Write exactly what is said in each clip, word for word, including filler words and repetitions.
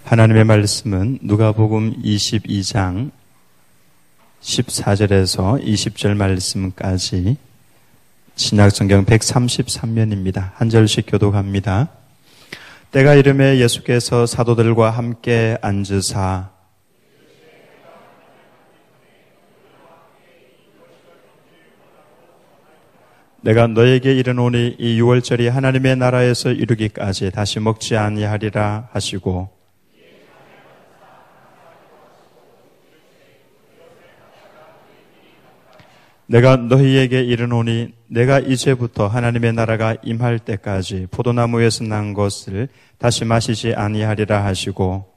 하나님의 말씀은 누가복음 이십이 장 십사 절에서 이십 절 말씀까지 신약성경 백삼십삼 면입니다. 한 절씩 교독합니다. 때가 이르매 예수께서 사도들과 함께 앉으사 내가 너에게 이르노니 이 유월절이 하나님의 나라에서 이루기까지 다시 먹지 아니하리라 하시고 내가 너희에게 이르노니 내가 이제부터 하나님의 나라가 임할 때까지 포도나무에서 난 것을 다시 마시지 아니하리라 하시고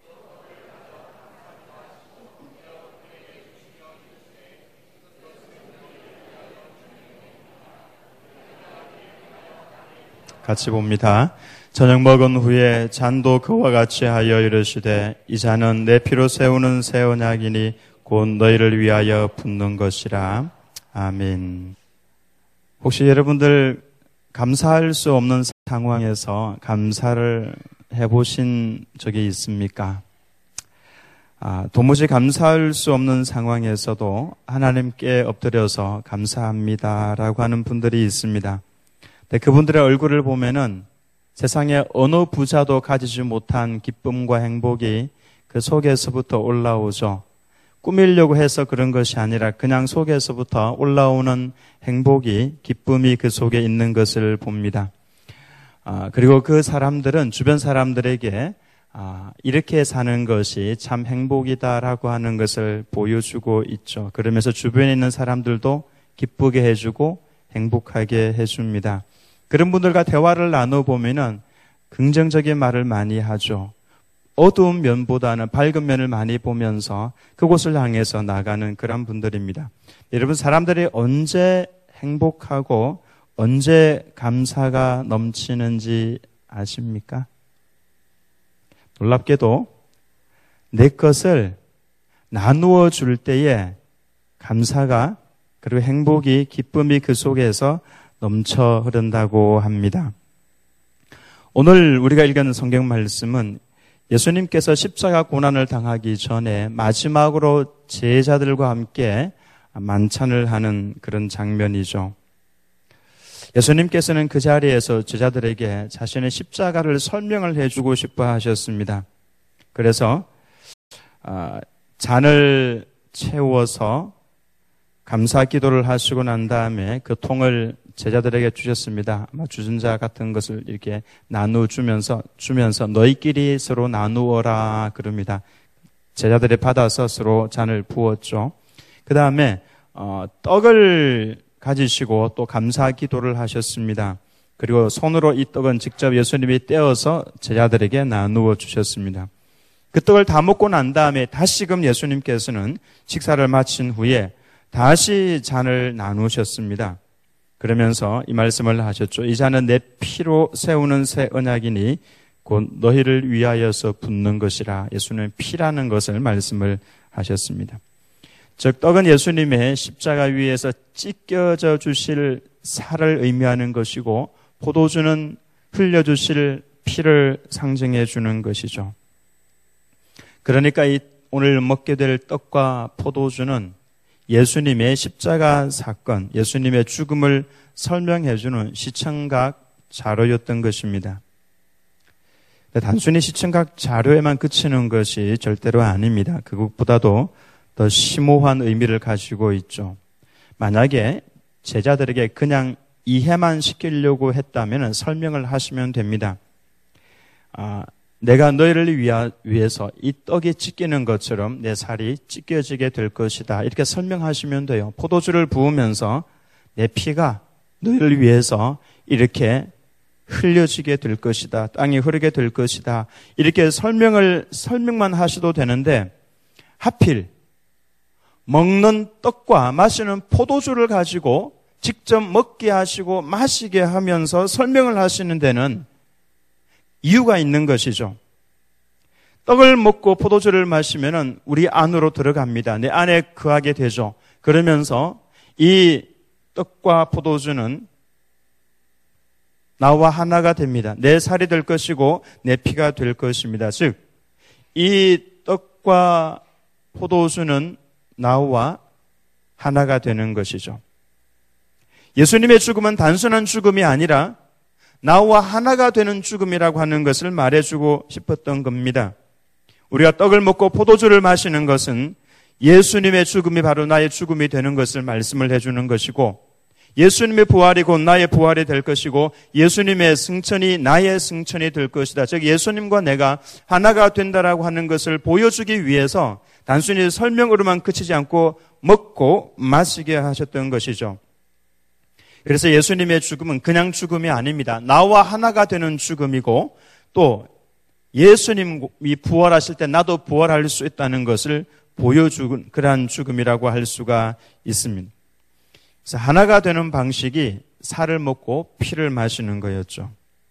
같이 봅니다. 저녁 먹은 후에 잔도 그와 같이 하여 이르시되 이 잔은 내 피로 세우는 새 언약이니 곧 너희를 위하여 붓는 것이라. 아멘. 혹시 여러분들 감사할 수 없는 상황에서 감사를 해보신 적이 있습니까? 아, 도무지 감사할 수 없는 상황에서도 하나님께 엎드려서 감사합니다라고 하는 분들이 있습니다. 근데 그분들의 얼굴을 보면은 세상에 어느 부자도 가지지 못한 기쁨과 행복이 그 속에서부터 올라오죠. 꾸미려고 해서 그런 것이 아니라 그냥 속에서부터 올라오는 행복이, 기쁨이 그 속에 있는 것을 봅니다. 아, 그리고 그 사람들은 주변 사람들에게 아, 이렇게 사는 것이 참 행복이다라고 하는 것을 보여주고 있죠. 그러면서 주변에 있는 사람들도 기쁘게 해주고 행복하게 해줍니다. 그런 분들과 대화를 나눠보면은 긍정적인 말을 많이 하죠. 어두운 면보다는 밝은 면을 많이 보면서 그곳을 향해서 나가는 그런 분들입니다. 여러분, 사람들이 언제 행복하고 언제 감사가 넘치는지 아십니까? 놀랍게도 내 것을 나누어 줄 때에 감사가 그리고 행복이, 기쁨이 그 속에서 넘쳐 흐른다고 합니다. 오늘 우리가 읽은 성경 말씀은 예수님께서 십자가 고난을 당하기 전에 마지막으로 제자들과 함께 만찬을 하는 그런 장면이죠. 예수님께서는 그 자리에서 제자들에게 자신의 십자가를 설명을 해주고 싶어 하셨습니다. 그래서 잔을 채워서 감사 기도를 하시고 난 다음에 그 통을 제자들에게 주셨습니다. 아마 주전자 같은 것을 이렇게 나누주면서 주면서 너희끼리 서로 나누어라 그럽니다. 제자들이 받아서 서로 잔을 부었죠. 그 다음에 어, 떡을 가지시고 또 감사 기도를 하셨습니다. 그리고 손으로 이 떡은 직접 예수님이 떼어서 제자들에게 나누어 주셨습니다. 그 떡을 다 먹고 난 다음에 다시금 예수님께서는 식사를 마친 후에 다시 잔을 나누셨습니다. 그러면서 이 말씀을 하셨죠. 이 잔은 내 피로 세우는 새 언약이니 곧 너희를 위하여서 붓는 것이라. 예수님의 피라는 것을 말씀을 하셨습니다. 즉 떡은 예수님의 십자가 위에서 찢겨져 주실 살을 의미하는 것이고 포도주는 흘려주실 피를 상징해 주는 것이죠. 그러니까 이 오늘 먹게 될 떡과 포도주는 예수님의 십자가 사건, 예수님의 죽음을 설명해주는 시청각 자료였던 것입니다. 단순히 시청각 자료에만 그치는 것이 절대로 아닙니다. 그것보다도 더 심오한 의미를 가지고 있죠. 만약에 제자들에게 그냥 이해만 시키려고 했다면 설명을 하시면 됩니다. 아, 내가 너희를 위하, 위해서 이 떡이 찢기는 것처럼 내 살이 찢겨지게 될 것이다. 이렇게 설명하시면 돼요. 포도주를 부으면서 내 피가 너희를 위해서 이렇게 흘려지게 될 것이다. 땅이 흐르게 될 것이다. 이렇게 설명을, 설명만 하셔도 되는데 하필 먹는 떡과 마시는 포도주를 가지고 직접 먹게 하시고 마시게 하면서 설명을 하시는 데는 이유가 있는 것이죠. 떡을 먹고 포도주를 마시면은 우리 안으로 들어갑니다. 내 안에 거하게 되죠. 그러면서 이 떡과 포도주는 나와 하나가 됩니다. 내 살이 될 것이고 내 피가 될 것입니다. 즉 이 떡과 포도주는 나와 하나가 되는 것이죠. 예수님의 죽음은 단순한 죽음이 아니라 나와 하나가 되는 죽음이라고 하는 것을 말해주고 싶었던 겁니다. 우리가 떡을 먹고 포도주를 마시는 것은 예수님의 죽음이 바로 나의 죽음이 되는 것을 말씀을 해주는 것이고, 예수님의 부활이 곧 나의 부활이 될 것이고, 예수님의 승천이 나의 승천이 될 것이다. 즉 예수님과 내가 하나가 된다라고 하는 것을 보여주기 위해서 단순히 설명으로만 그치지 않고 먹고 마시게 하셨던 것이죠. 그래서 예수님의 죽음은 그냥 죽음이 아닙니다. 나와 하나가 되는 죽음이고, 또 예수님이 부활하실 때 나도 부활할 수 있다는 것을 보여주는 그러한 죽음이라고 할 수가 있습니다. 그래서 하나가 되는 방식이 살을 먹고 피를 마시는 거였죠.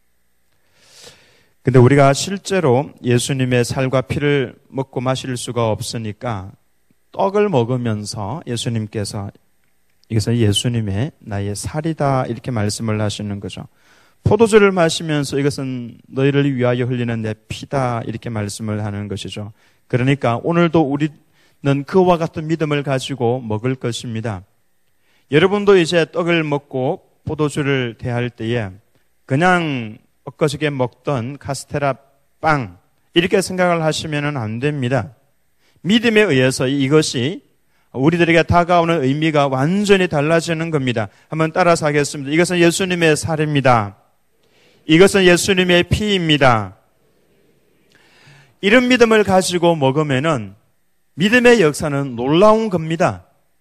근데 우리가 실제로 예수님의 살과 피를 먹고 마실 수가 없으니까 떡을 먹으면서 예수님께서 이것은 예수님의 나의 살이다 이렇게 말씀을 하시는 거죠. 포도주를 마시면서 이것은 너희를 위하여 흘리는 내 피다 이렇게 말씀을 하는 것이죠. 그러니까 오늘도 우리는 그와 같은 믿음을 가지고 먹을 것입니다. 여러분도 이제 떡을 먹고 포도주를 대할 때에 그냥 엊그저께 먹던 카스테라 빵 이렇게 생각을 하시면 안 됩니다. 믿음에 의해서 이것이 우리들에게 다가오는 의미가 완전히 달라지는 겁니다. 한번 따라서 하겠습니다. 이것은 예수님의 살입니다. 이것은 예수님의 피입니다. 이런 믿음을 가지고 먹으면은 믿음의 역사는 놀라운 겁니다.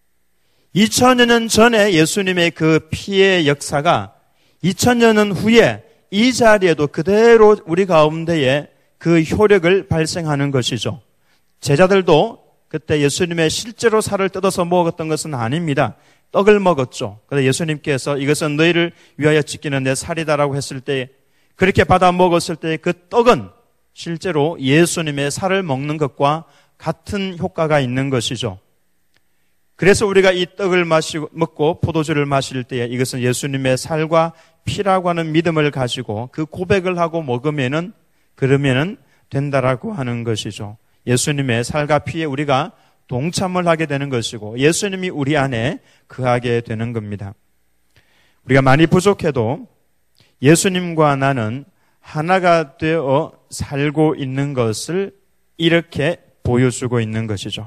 이천여 년 전에 예수님의 그 피의 역사가 이천여 년 후에 이 자리에도 그대로 우리 가운데에 그 효력을 발생하는 것이죠. 제자들도 그때 예수님의 실제로 살을 뜯어서 먹었던 것은 아닙니다. 떡을 먹었죠. 그래서 예수님께서 이것은 너희를 위하여 지키는 내 살이다라고 했을 때, 그렇게 받아 먹었을 때 그 떡은 실제로 예수님의 살을 먹는 것과 같은 효과가 있는 것이죠. 그래서 우리가 이 떡을 마시고 먹고 포도주를 마실 때에 이것은 예수님의 살과 피라고 하는 믿음을 가지고 그 고백을 하고 먹으면은 그러면은 된다라고 하는 것이죠. 예수님의 살과 피에 우리가 동참을 하게 되는 것이고 예수님이 우리 안에 거하게 되는 겁니다. 우리가 많이 부족해도 예수님과 나는 하나가 되어 살고 있는 것을 이렇게 보여주고 있는 것이죠.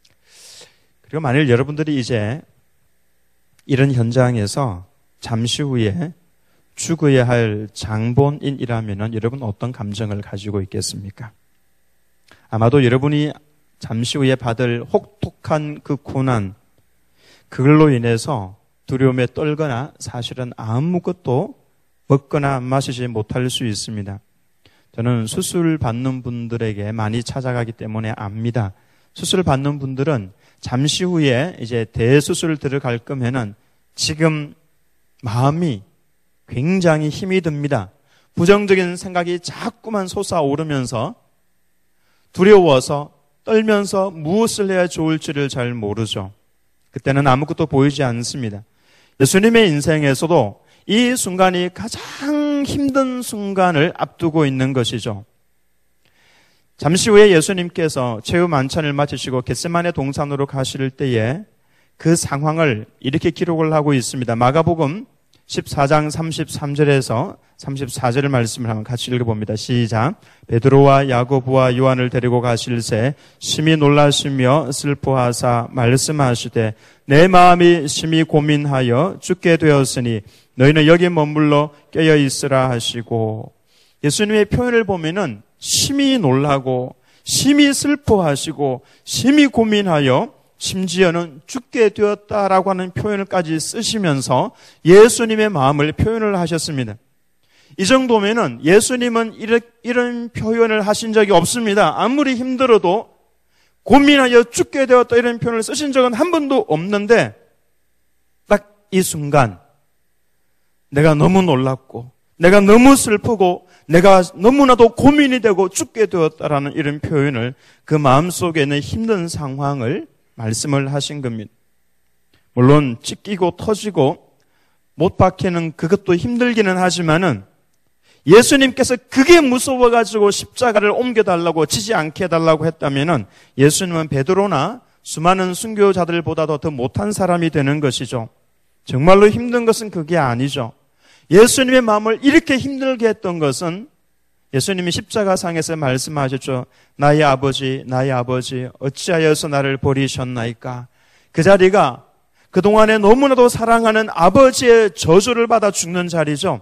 그리고 만일 여러분들이 이제 이런 현장에서 잠시 후에 죽어야 할 장본인이라면 여러분 어떤 감정을 가지고 있겠습니까? 아마도 여러분이 잠시 후에 받을 혹독한 그 고난, 그걸로 인해서 두려움에 떨거나 사실은 아무것도 먹거나 마시지 못할 수 있습니다. 저는 수술 받는 분들에게 많이 찾아가기 때문에 압니다. 수술 받는 분들은 잠시 후에 이제 대수술 들어갈 거면은 지금 마음이 굉장히 힘이 듭니다. 부정적인 생각이 자꾸만 솟아오르면서 두려워서 떨면서 무엇을 해야 좋을지를 잘 모르죠. 그때는 아무것도 보이지 않습니다. 예수님의 인생에서도 이 순간이 가장 힘든 순간을 앞두고 있는 것이죠. 잠시 후에 예수님께서 최후 만찬을 마치시고 겟세마네 동산으로 가실 때에 그 상황을 이렇게 기록을 하고 있습니다. 마가복음 십사 장 삼십삼 절에서 삼십사 절을 말씀을 한번 같이 읽어봅니다. 시작. 베드로와 야고보와 요한을 데리고 가실새 심히 놀라시며 슬퍼하사 말씀하시되 내 마음이 심히 고민하여 죽게 되었으니 너희는 여기 머물러 깨어 있으라 하시고, 예수님의 표현을 보면은 심히 놀라고 심히 슬퍼하시고 심히 고민하여 심지어는 죽게 되었다라고 하는 표현을까지 쓰시면서 예수님의 마음을 표현을 하셨습니다. 이 정도면은 예수님은 이런, 이런 표현을 하신 적이 없습니다. 아무리 힘들어도 고민하여 죽게 되었다 이런 표현을 쓰신 적은 한 번도 없는데 딱 이 순간 내가 너무 놀랐고 내가 너무 슬프고 내가 너무나도 고민이 되고 죽게 되었다라는 이런 표현을 그 마음속에 있는 힘든 상황을 말씀을 하신 겁니다. 물론 찢기고 터지고 못 박히는 그것도 힘들기는 하지만은 예수님께서 그게 무서워가지고 십자가를 옮겨달라고 지지 않게 해달라고 했다면은 예수님은 베드로나 수많은 순교자들보다도 더 못한 사람이 되는 것이죠. 정말로 힘든 것은 그게 아니죠. 예수님의 마음을 이렇게 힘들게 했던 것은 예수님이 십자가상에서 말씀하셨죠. 나의 아버지, 나의 아버지, 어찌하여서 나를 버리셨나이까. 그 자리가 그동안에 너무나도 사랑하는 아버지의 저주를 받아 죽는 자리죠.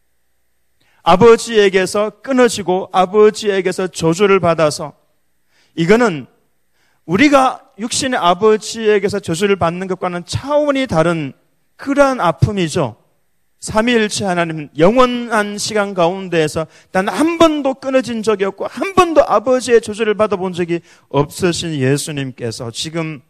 아버지에게서 끊어지고 아버지에게서 저주를 받아서, 이거는 우리가 육신의 아버지에게서 저주를 받는 것과는 차원이 다른 그러한 아픔이죠. 삼위일체 하나님 영원한 시간 가운데에서 단 한 번도 끊어진 적이 없고 한 번도 아버지의 저주를 받아본 적이 없으신 예수님께서 지금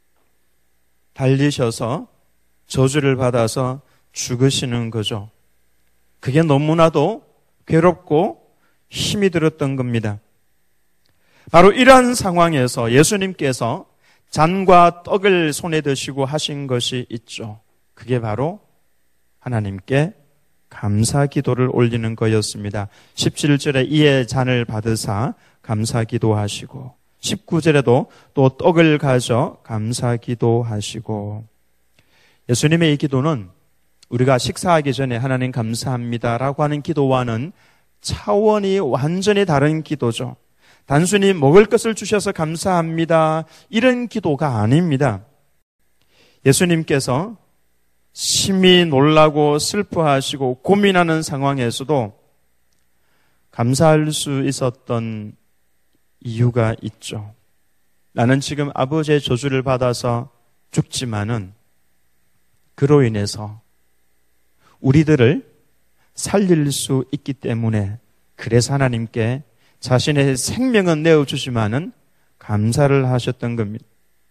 달리셔서 저주를 받아서 죽으시는 거죠. 그게 너무나도 괴롭고 힘이 들었던 겁니다. 바로 이러한 상황에서 예수님께서 잔과 떡을 손에 드시고 하신 것이 있죠. 그게 바로 하나님께 감사 기도를 올리는 거였습니다. 십칠 절에 이에 잔을 받으사 감사 기도하시고, 십구 절에도 또 떡을 가져 감사 기도하시고, 예수님의 이 기도는 우리가 식사하기 전에 하나님 감사합니다라고 하는 기도와는 차원이 완전히 다른 기도죠. 단순히 먹을 것을 주셔서 감사합니다, 이런 기도가 아닙니다. 예수님께서 심히 놀라고 슬퍼하시고 고민하는 상황에서도 감사할 수 있었던 이유가 있죠. 나는 지금 아버지의 저주를 받아서 죽지만은 그로 인해서 우리들을 살릴 수 있기 때문에, 그래서 하나님께 자신의 생명은 내어주지만은 감사를 하셨던 겁니다.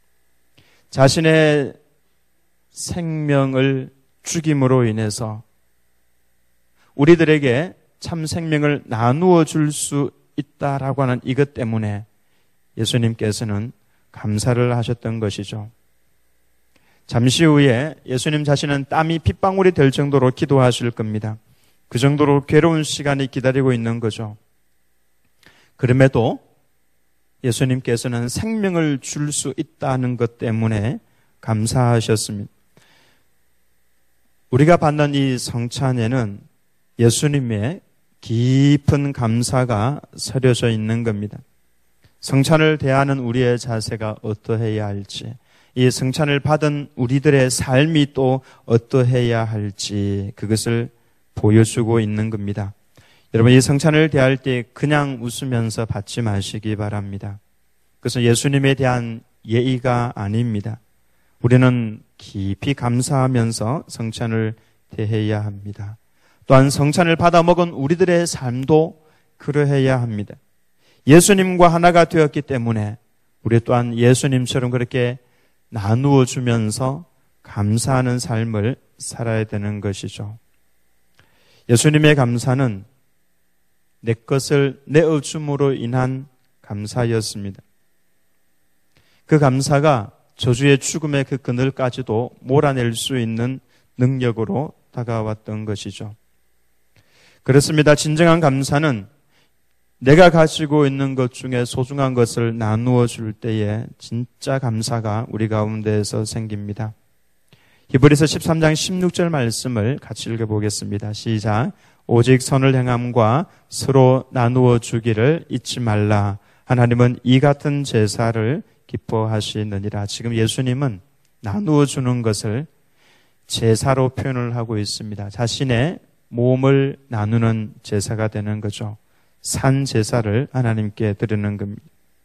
자신의 생명을 죽임으로 인해서 우리들에게 참 생명을 나누어 줄 수 있다라고 하는 이것 때문에 예수님께서는 감사를 하셨던 것이죠. 잠시 후에 예수님 자신은 땀이 핏방울이 될 정도로 기도하실 겁니다. 그 정도로 괴로운 시간이 기다리고 있는 거죠. 그럼에도 예수님께서는 생명을 줄 수 있다는 것 때문에 감사하셨습니다. 우리가 받는 이 성찬에는 예수님의 깊은 감사가 서려져 있는 겁니다. 성찬을 대하는 우리의 자세가 어떠해야 할지, 이 성찬을 받은 우리들의 삶이 또 어떠해야 할지, 그것을 보여주고 있는 겁니다. 여러분, 이 성찬을 대할 때 그냥 웃으면서 받지 마시기 바랍니다. 그것은 예수님에 대한 예의가 아닙니다. 우리는 깊이 감사하면서 성찬을 대해야 합니다. 또한 성찬을 받아 먹은 우리들의 삶도 그러해야 합니다. 예수님과 하나가 되었기 때문에 우리 또한 예수님처럼 그렇게 나누어 주면서 감사하는 삶을 살아야 되는 것이죠. 예수님의 감사는 내 것을 내어줌으로 인한 감사였습니다. 그 감사가 저주의 죽음의 그 그늘까지도 몰아낼 수 있는 능력으로 다가왔던 것이죠. 그렇습니다. 진정한 감사는 내가 가지고 있는 것 중에 소중한 것을 나누어 줄 때에 진짜 감사가 우리 가운데에서 생깁니다. 히브리서 십삼 장 십육 절 말씀을 같이 읽어보겠습니다. 시작. 오직 선을 행함과 서로 나누어 주기를 잊지 말라. 하나님은 이 같은 제사를 기뻐하시느니라. 지금 예수님은 나누어 주는 것을 제사로 표현을 하고 있습니다. 자신의 몸을 나누는 제사가 되는 거죠. 산 제사를 하나님께 드리는 겁니다.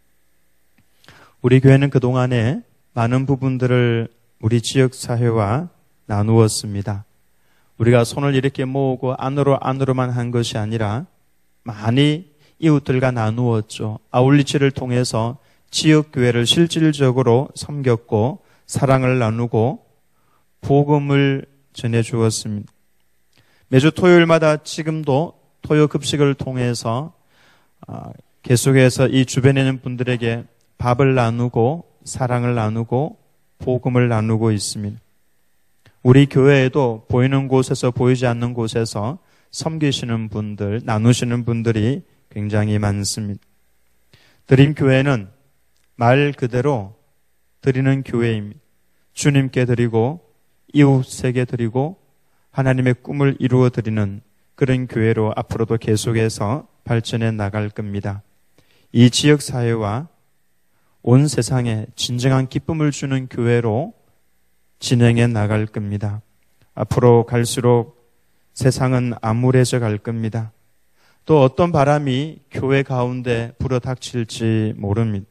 우리 교회는 그동안에 많은 부분들을 우리 지역사회와 나누었습니다. 우리가 손을 이렇게 모으고 안으로 안으로만 한 것이 아니라 많이 이웃들과 나누었죠. 아울리치를 통해서 지역교회를 실질적으로 섬겼고 사랑을 나누고 복음을 전해주었습니다. 매주 토요일마다 지금도 토요 급식을 통해서 계속해서 이 주변에 있는 분들에게 밥을 나누고 사랑을 나누고 복음을 나누고 있습니다. 우리 교회에도 보이는 곳에서 보이지 않는 곳에서 섬기시는 분들, 나누시는 분들이 굉장히 많습니다. 드림교회는 말 그대로 드리는 교회입니다. 주님께 드리고 이웃에게 드리고 하나님의 꿈을 이루어 드리는 그런 교회로 앞으로도 계속해서 발전해 나갈 겁니다. 이 지역사회와 온 세상에 진정한 기쁨을 주는 교회로 진행해 나갈 겁니다. 앞으로 갈수록 세상은 암울해져 갈 겁니다. 또 어떤 바람이 교회 가운데 불어닥칠지 모릅니다.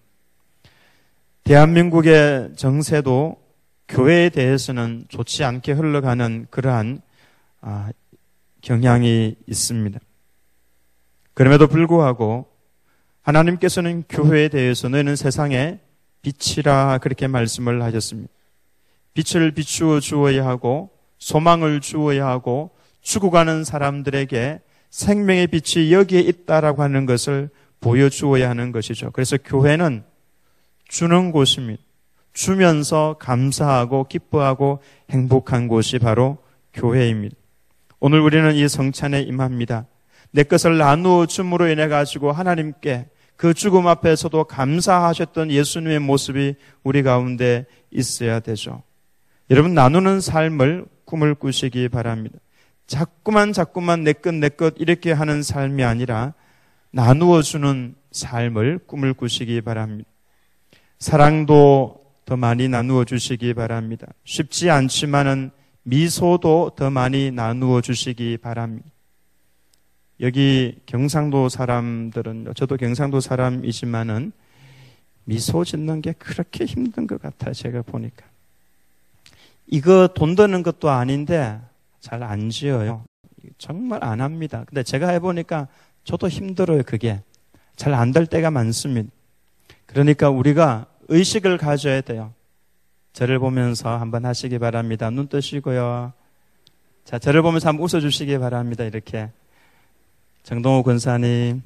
대한민국의 정세도 교회에 대해서는 좋지 않게 흘러가는 그러한 아, 경향이 있습니다. 그럼에도 불구하고 하나님께서는 교회에 대해서 너희는 세상의 빛이라 그렇게 말씀을 하셨습니다. 빛을 비추어 주어야 하고 소망을 주어야 하고 죽어가는 사람들에게 생명의 빛이 여기에 있다라고 하는 것을 보여주어야 하는 것이죠. 그래서 교회는 주는 곳입니다. 주면서 감사하고 기뻐하고 행복한 곳이 바로 교회입니다. 오늘 우리는 이 성찬에 임합니다. 내 것을 나누어 줌으로 인해 가지고 하나님께 그 죽음 앞에서도 감사하셨던 예수님의 모습이 우리 가운데 있어야 되죠. 여러분, 나누는 삶을 꿈을 꾸시기 바랍니다. 자꾸만 자꾸만 내 것 내 것 이렇게 하는 삶이 아니라 나누어 주는 삶을 꿈을 꾸시기 바랍니다. 사랑도 더 많이 나누어 주시기 바랍니다. 쉽지 않지만은 미소도 더 많이 나누어 주시기 바랍니다. 여기 경상도 사람들은, 저도 경상도 사람이지만은 미소 짓는 게 그렇게 힘든 것 같아요. 제가 보니까. 이거 돈 드는 것도 아닌데 잘 안 지어요. 정말 안 합니다. 근데 제가 해보니까 저도 힘들어요. 그게 잘 안 될 때가 많습니다. 그러니까 우리가 의식을 가져야 돼요. 저를 보면서 한번 하시기 바랍니다. 눈 뜨시고요. 자, 저를 보면서 한번 웃어주시기 바랍니다. 이렇게. 정동호 권사님,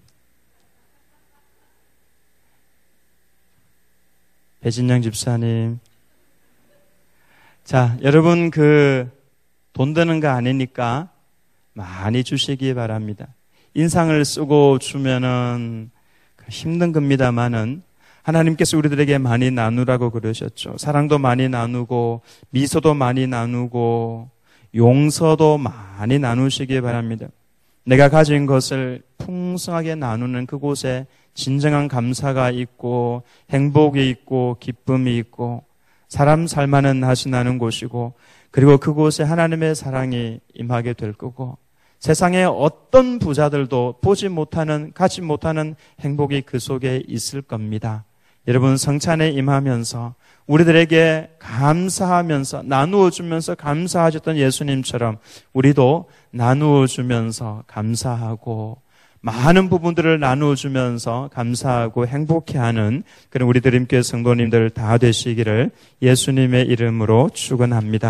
배진영 집사님. 자, 여러분 그 돈 드는 거 아니니까 많이 주시기 바랍니다. 인상을 쓰고 주면은 힘든 겁니다만은 하나님께서 우리들에게 많이 나누라고 그러셨죠. 사랑도 많이 나누고 미소도 많이 나누고 용서도 많이 나누시기 바랍니다. 내가 가진 것을 풍성하게 나누는 그곳에 진정한 감사가 있고 행복이 있고 기쁨이 있고 사람 살만은 하시 나는 곳이고 그리고 그곳에 하나님의 사랑이 임하게 될 거고 세상의 어떤 부자들도 보지 못하는, 가지 못하는 행복이 그 속에 있을 겁니다. 여러분, 성찬에 임하면서 우리들에게 감사하면서 나누어 주면서 감사하셨던 예수님처럼 우리도 나누어 주면서 감사하고 많은 부분들을 나누어 주면서 감사하고 행복해하는 그런 우리 드림교회 성도님들 다 되시기를 예수님의 이름으로 축원합니다.